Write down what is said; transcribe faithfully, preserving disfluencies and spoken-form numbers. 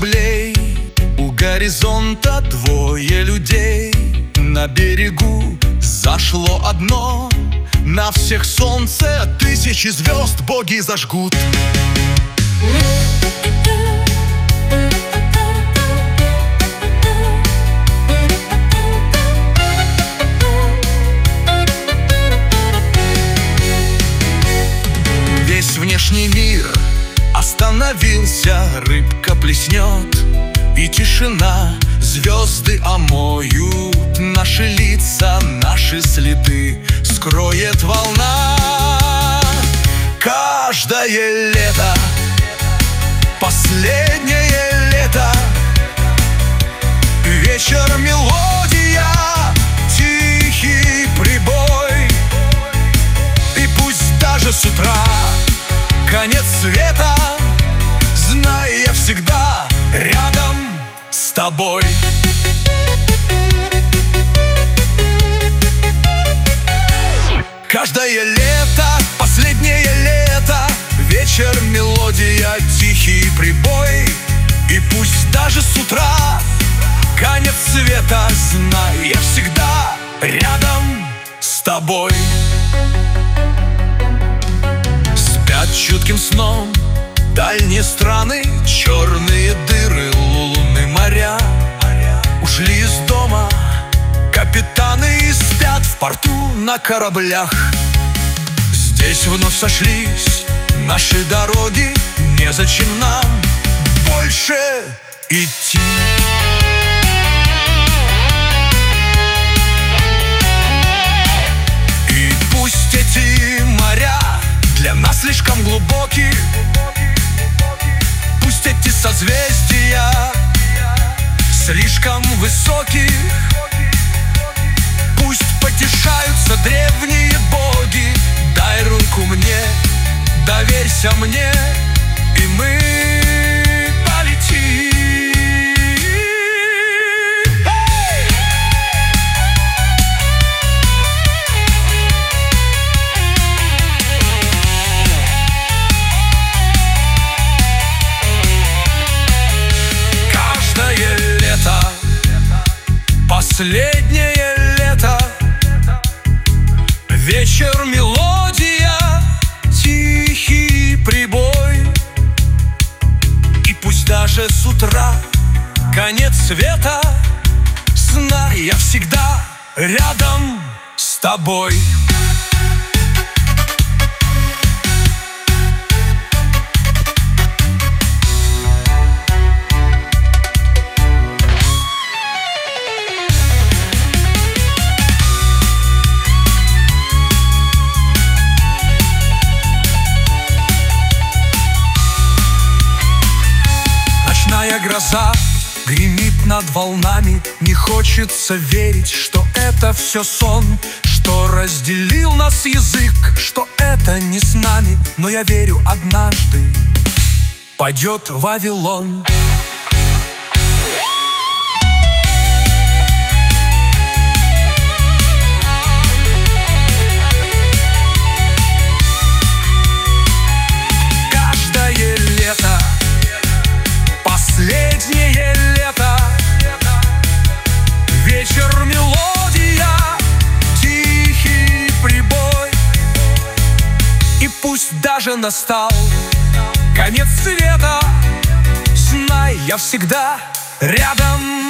кораблей, у горизонта двое людей. На берегу зашло одно, на всех солнце, тысячи звезд боги зажгут. Весь внешний мир остановился, рыбка плеснет, и тишина. Звезды омоют наши лица, наши следы скроет волна. Каждое лето, последнее лето, вечер мелодия, тихий прибой. И пусть даже с утра конец света, знай, я всегда рядом с тобой. Каждое лето, последнее лето, вечер мелодия, тихий прибой. И пусть даже с утра конец света, знай, я всегда рядом с тобой. Спят чутким сном дальние страны, черные дыры, луны, моря. Ушли из дома капитаны и спят в порту на кораблях. Здесь вновь сошлись наши дороги, незачем нам больше идти. И пусть эти моря для нас слишком глубоки, пусть эти созвездия слишком высоки, пусть потешаются древние боги. Дай руку мне, доверься мне, и мы полетим. Каждое лето, последнее лето, вечер мелодия, тихий прибой. И пусть даже с утра конец света, знай, я всегда рядом с тобой. Гроза гремит над волнами, не хочется верить, что это все сон, что разделил нас язык, что это не с нами. Но я верю, однажды падет Вавилон. Каждое лето, последнее лето, вечер мелодия, тихий прибой. И пусть даже настал конец света, знай, я всегда рядом